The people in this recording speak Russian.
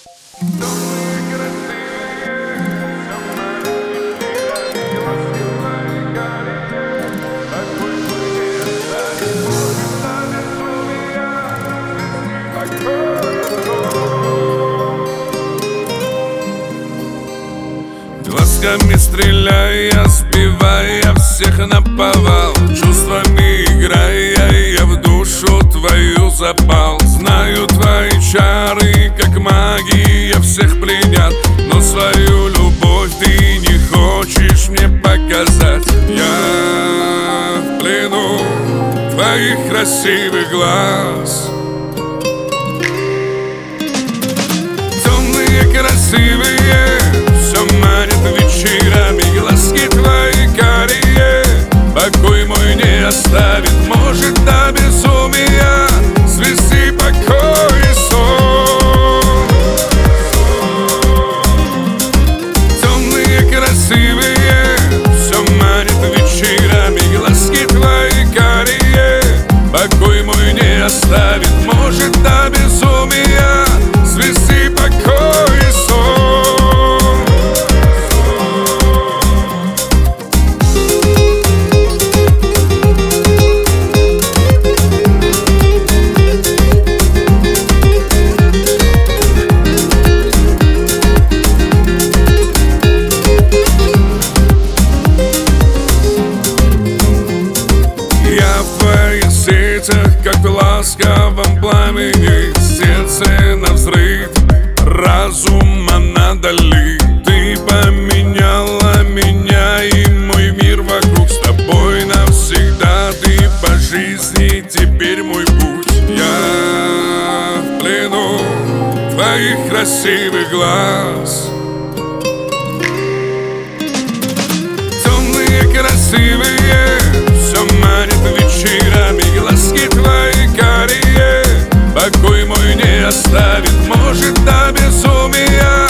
Глазками стреляя, сбивая всех наповал, чувствами играя, я в душу твою запал. Знаю, твои чары, как магия, всех пленят, но свою любовь ты не хочешь мне показать. Я в плену твоих красивых глаз, темные, красивые, все манит вечерами, глазки твои карие. Покой мой не оставит, может до безумия свести покой и сон. Темные, красивые, все манит вечерами, глазки твои карие. Покой мой не оставит, может до безумия свести покой и сон. Как в ласковом пламени, сердце навзрыв, разума надали. Ты поменяла меня и мой мир вокруг, с тобой навсегда, ты по жизни теперь мой путь. Я в плену твоих красивых глаз, темные, красивые, все манит вечерами, глазки твои карие. Покой мой не оставит, может до безумия